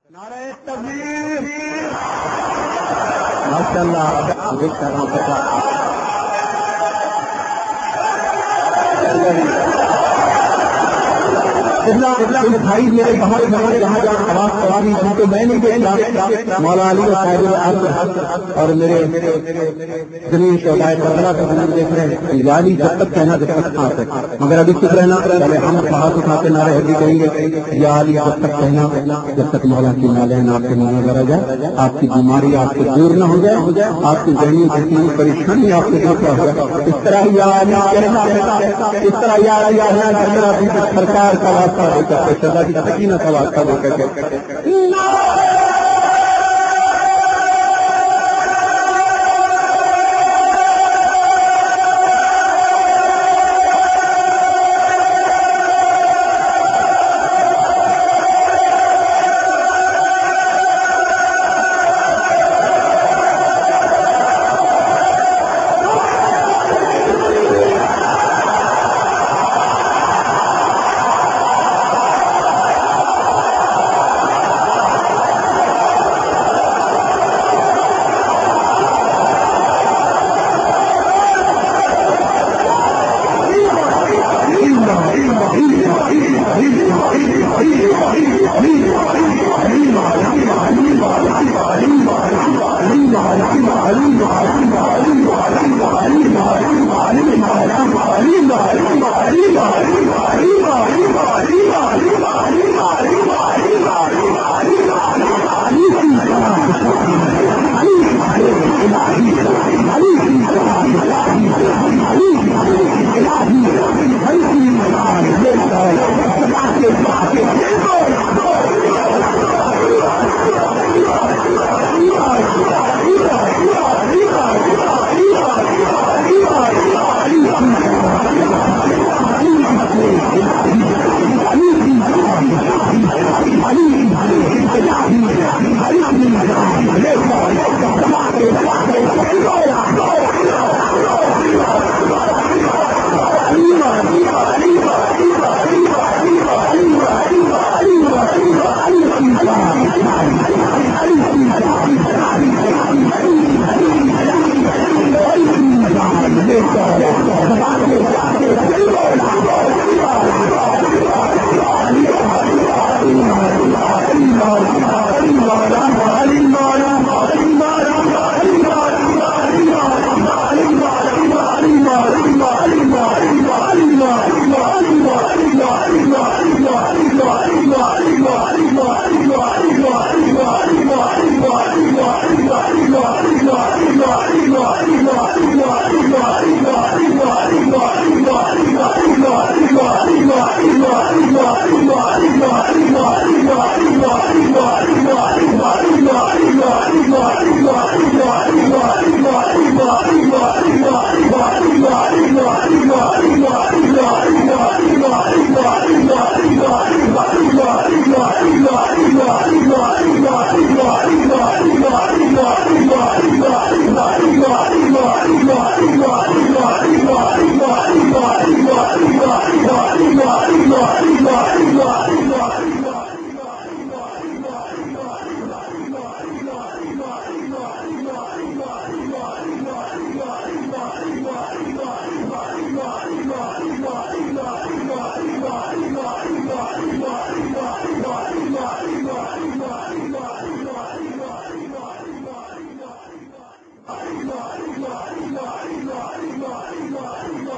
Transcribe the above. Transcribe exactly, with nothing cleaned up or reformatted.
نعرہ تکبیر ماشاءاللہ بھائی میرے بہت بڑے جہاں جہاں آواز سواری جن کو میں نہیں دیکھا مولا علی صاحب اور میرے زمین شہدائے کربلا کا ہم دیکھ رہے ہیں یعنی جب تک کہنا جب تک کھا سکے مگر ابھی چپ رہنا پہلے ہم ہاتھ اٹھاتے نعرے حیدری کہیں گے یا علی جب تک کہنا جب تک مولا کی نالین آپ کے منہ میں جائے آپ کی بیماری آپ سے دور نہ ہو جائے آپ کی ذہنی جسمانی پریشانی آپ سے دور نہ ہو جائے اس طرح یا علی کہنا اس طرح یا علی کہنا جس طرح سرکار کا واسطہ ہو کر سدا کی سکینہ کا واسطہ ہو کر اللہ